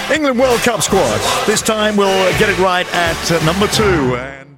England World Cup squad. This time we'll get it right at number 2. And